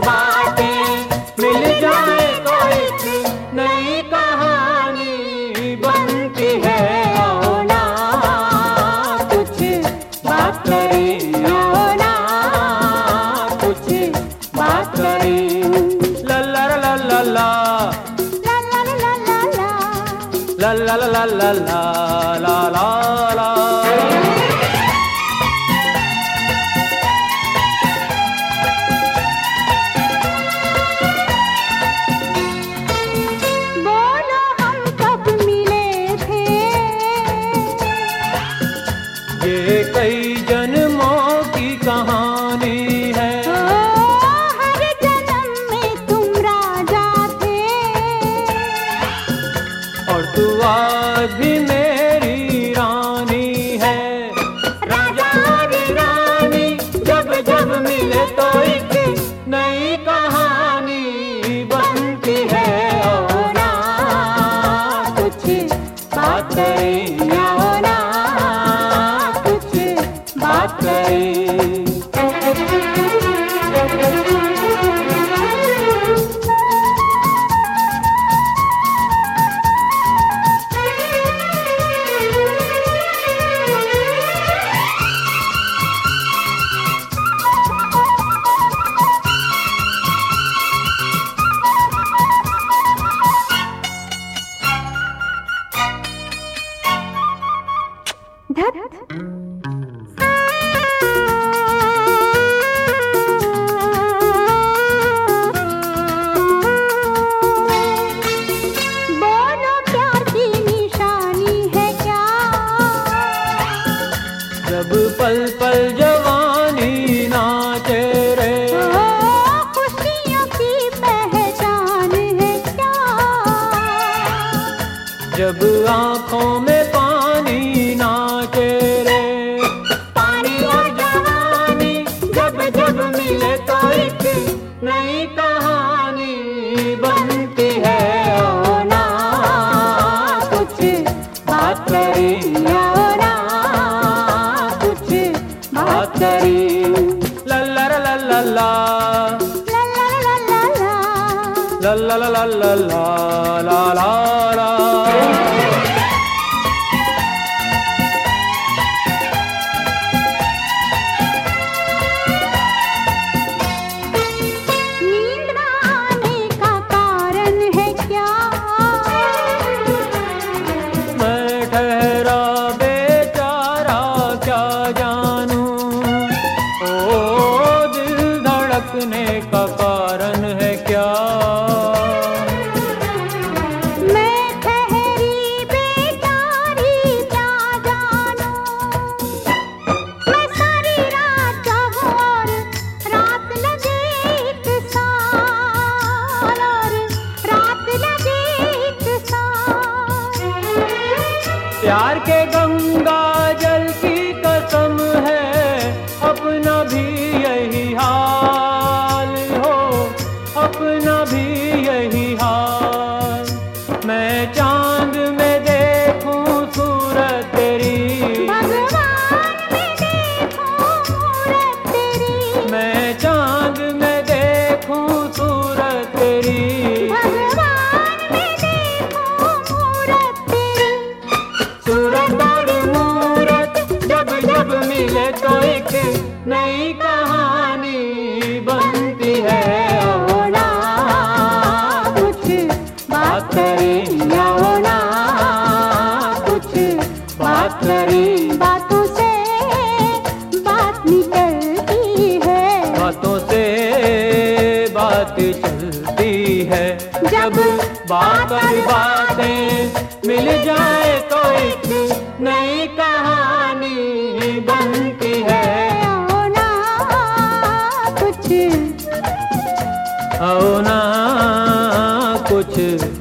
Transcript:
बातें मिल जाए तो एक नई कहानी बनती है। आओ ना कुछ बात करें, आओ ना कुछ बात करें। ला ला ला ला ला ला ला ला ला ला ला ला ला। बोलो हम कब मिले थे, ये कई जन्मों की कहानी है। हर जन्म में तुम राजा थे, और तू आज भी मेरी रानी है। राजा और रानी जब जब मिले तो एक नई कहानी बनती है। आओ ना कुछ बात करें, आओ ना कुछ बात करें। बोलो प्यार की निशानी है क्या, जब पल पल जवानी नाचे रे। खुशियों की पहचान है क्या, जब आँखों में पानी नाचे रे। पानी और जवानी जब जब मिले तो एक नई कहानी बनती है। आओ ना कुछ बात करें, आओ ना कुछ बात करें। ला ला ला ला ला ला ला ला ला ला ला ला ला ला ला ला ला ला। नींद ना आने का कारण है क्या, मैं ठहरा बेचारा क्या जानूं। ओ दिल धड़कने का कारण है क्या। मैं ठहरी बेचारी क्या जानूं। मैं सारी रात जागूं और रात लगे एक साल, और रात लगे एक साल। प्यार के गंगा जल की कसम है, अपना भी यही हाल हो, अपना भी यही हाल। मैं चांद में देखूं सूरत तेरी, भगवान में देखूं मूरत तेरी, मैं चांद में देखूं सूरत तेरी। भगवान में देखूं मूरत तेरी। सूरत और मूरत जब जब मिले तो एक नई कहानी बनती है। आओ ना कुछ बात करें, आओ ना कुछ बात करें। बातों से बात निकलती है, बातों से बात चलती है। जब बात और बातें मिल जाए तो एक नई कहानी बनती है। आओ ना कुछ आओ ना कुछ